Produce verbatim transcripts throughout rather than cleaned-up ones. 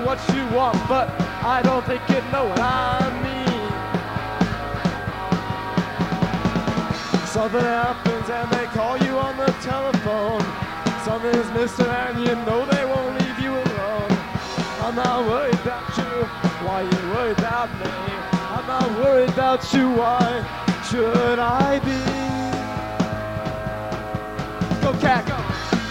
what you want, but I don't think you know what I mean. Something happens and they call you on the telephone. Something's missing and you know they won't leave you alone. I'm not worried about you, why you worried about me? I'm not worried about you, why should I be? Go cat, go!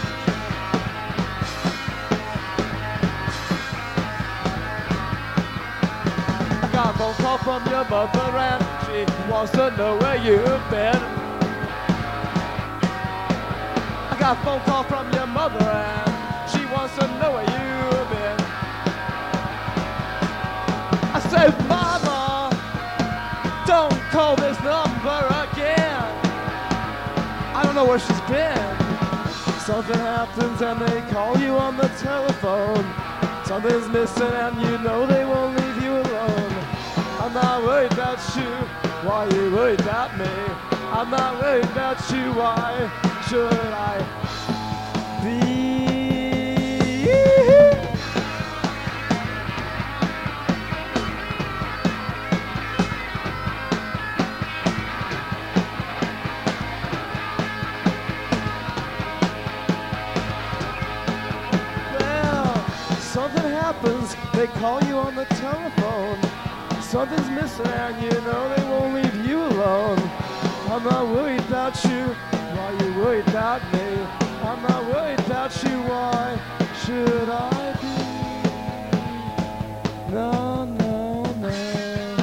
I got a phone call from your mother and she wants to know where you've been. I got a phone call from your mother and she wants to know where you've been. I said, Mama, don't call this number again. I don't know where she's been. Something happens and they call you on the telephone. Something's missing and you know they won't leave you alone. I'm not worried about you, why you worried about me? I'm not worried about you, why should I be? Well, something happens, they call you on the telephone. Something's missing and you know they won't leave you alone. I'm not worried about you, why you worried about me? I'm not worried about you, why should I be? No, no, no.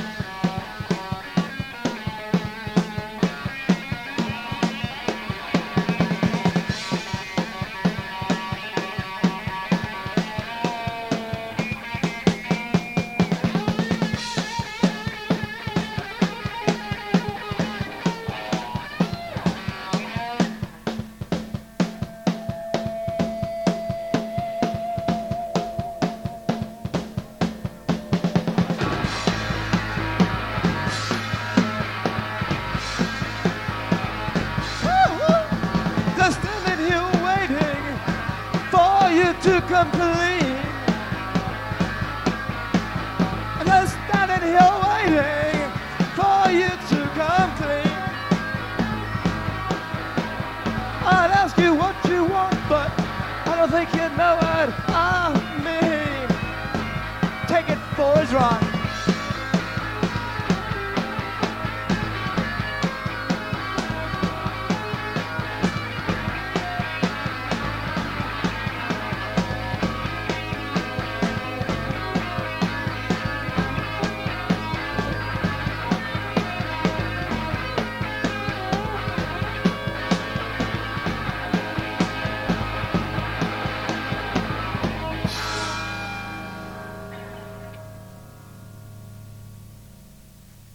To complete, and I'm standing here waiting for you to complete. I'd ask you what you want, but I don't think you know what I mean. Take it for a drive.